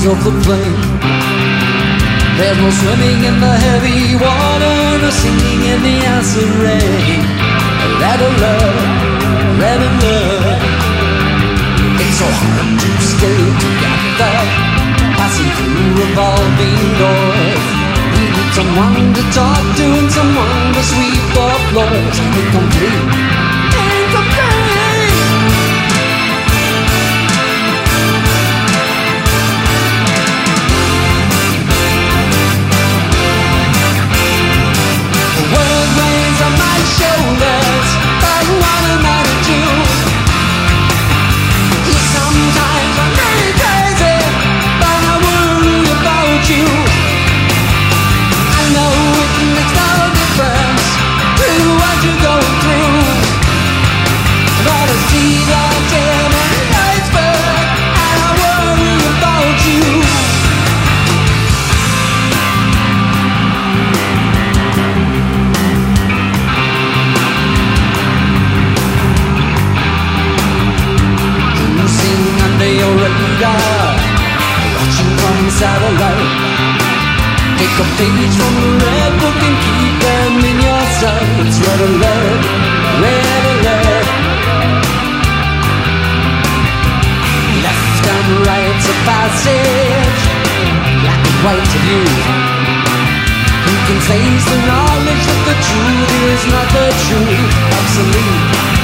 seas of the plain. There's no swimming in the heavy water, no singing in the acid rain. Let alone, let alone. It's so hard to stay together, passing through revolving doors. We need someone to talk to and someone to sweep the floors. Incomplete, incomplete. The world weighs on my shoulders, but what am I to do? Sometimes I'm really crazy, but I worry about you. I know it makes no difference to what you're going through, but I see the tip of the iceberg, and I worry about you. Cruising under your radar, watching from satellite. Take a page from the red book and keep them in your sights. Red alert, red alert. Left and right's a passage, black and white of you. Who can face the knowledge that the truth is not the truth? Obsolete.